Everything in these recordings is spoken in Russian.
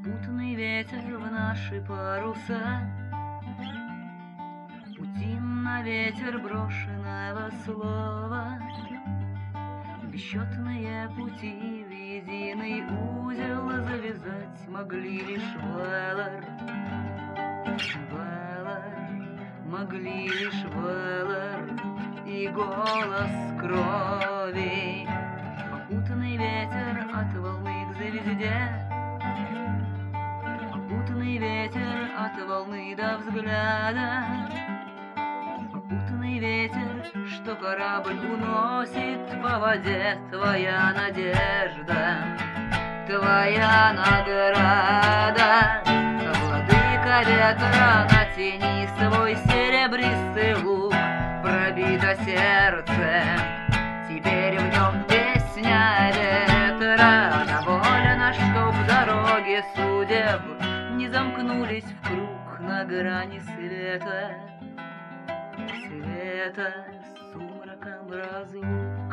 Попутный ветер в наши паруса, путин на ветер брошенного слова. Бесчетные пути в единый узел завязать могли лишь Валар, могли лишь Валар и голос крови. Попутный ветер от волны к звезде, попутный ветер от волны до взгляда, попутный ветер, что корабль уносит по воде. Твоя надежда, твоя награда, владыка ветра, натяни свой серебристый лук. Пробито сердце, теперь в нем песня ветра. Довольно, чтоб дороги судеб не замкнулись в круг на грани света, света с сумраком разлук.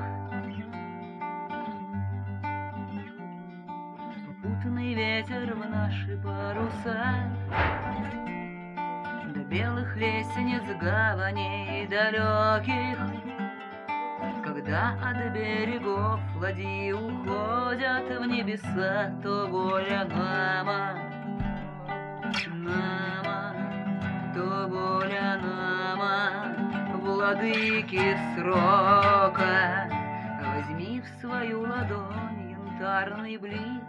Попутный ветер в наши паруса, до белых лестниц гаваней далеких. Когда от берегов ладьи уходят в небеса, то воля нама, то воля нама, владыки срока. Возьми в свою ладонь янтарный блик,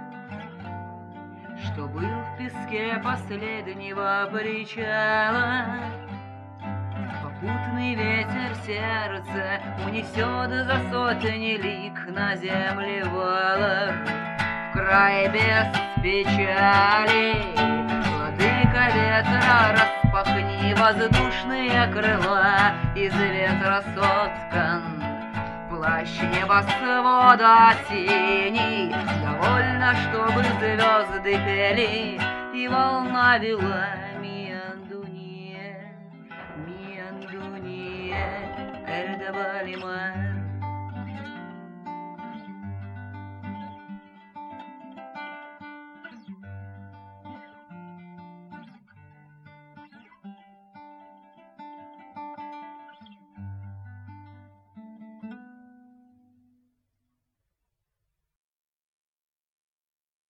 что был в песке последнего причала. Попутный ветер сердце унесет за сотни лик на земле Валар, в край без печали. Владыка ветра, распахни воздушные крыла, из ветра соткан плащ небосвода синий. Довольно, чтобы звезды пели и волна вела. Миандуния, Эрдабалима.